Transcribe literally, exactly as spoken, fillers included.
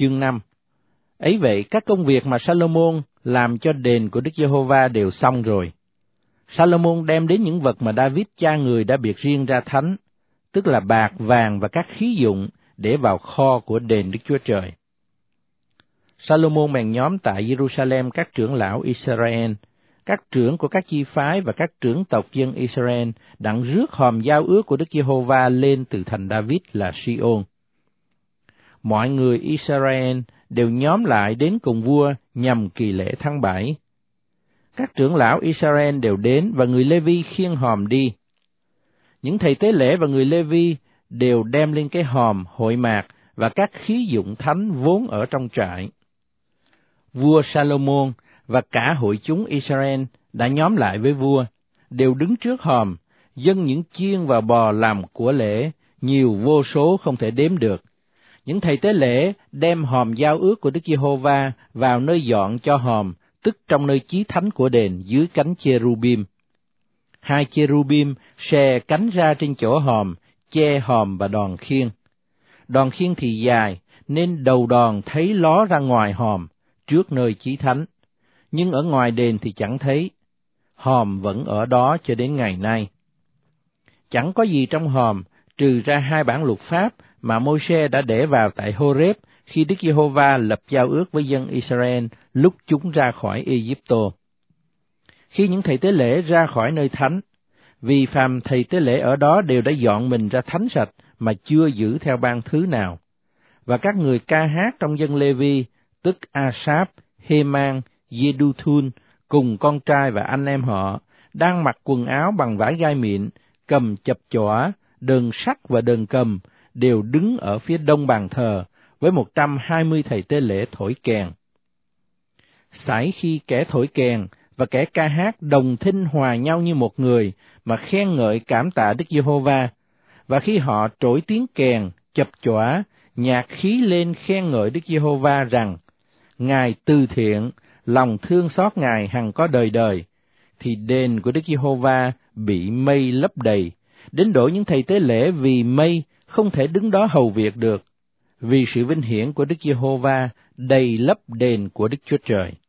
chương năm. Ấy vậy, các công việc mà Salomon làm cho đền của Đức Giê-hô-va đều xong rồi. Salomon đem đến những vật mà David cha người đã biệt riêng ra thánh, tức là bạc, vàng và các khí dụng để vào kho của đền Đức Chúa Trời. Salomon bèn nhóm tại Jerusalem các trưởng lão Israel, các trưởng của các chi phái và các trưởng tộc dân Israel đặng rước hòm giao ước của Đức Giê-hô-va lên từ thành David là Si-ôn. Mọi người Israel đều nhóm lại đến cùng vua nhằm kỳ lễ tháng bảy. Các trưởng lão Israel đều đến và người Lê-vi khiêng hòm đi. Những thầy tế lễ và người Lê-vi đều đem lên cái hòm hội mạc và các khí dụng thánh vốn ở trong trại. Vua Salomon và cả hội chúng Israel đã nhóm lại với vua, đều đứng trước hòm, dâng những chiên và bò làm của lễ, nhiều vô số không thể đếm được. Những thầy tế lễ đem hòm giao ước của Đức Giê-hô-va vào nơi dọn cho hòm, tức trong nơi chí thánh của đền dưới cánh cherubim. Hai cherubim xè cánh ra trên chỗ hòm, che hòm và đòn khiên. Đòn khiên thì dài, nên đầu đòn thấy ló ra ngoài hòm, trước nơi chí thánh, nhưng ở ngoài đền thì chẳng thấy. Hòm vẫn ở đó cho đến ngày nay. Chẳng có gì trong hòm, trừ ra hai bản luật pháp mà Môi-se đã để vào tại Hô-rép khi Đức Giê-hô-va lập giao ước với dân Israel lúc chúng ra khỏi Ê-díp-tô. Khi những thầy tế lễ ra khỏi nơi thánh, vì phàm thầy tế lễ ở đó đều đã dọn mình ra thánh sạch mà chưa giữ theo ban thứ nào, và các người ca hát trong dân Lê-vi, tức A-sáp, Hê-man, Giê-đu-thun, cùng con trai và anh em họ, đang mặc quần áo bằng vải gai mịn, cầm chập chõa, đờn sắt và đờn cầm, đều đứng ở phía đông bàn thờ, với một trăm hai mươi thầy tế lễ thổi kèn. Sải khi kẻ thổi kèn và kẻ ca hát đồng thinh hòa nhau như một người, mà khen ngợi cảm tạ Đức Giê-hô-va, và khi họ trỗi tiếng kèn, chập chõa, nhạc khí lên khen ngợi Đức Giê-hô-va rằng, Ngài từ thiện, lòng thương xót Ngài hằng có đời đời, thì đền của Đức Giê-hô-va bị mây lấp đầy, đến độ những thầy tế lễ vì mây không thể đứng đó hầu việc được, vì sự vinh hiển của Đức Giê-hô-va đầy lấp đền của Đức Chúa Trời.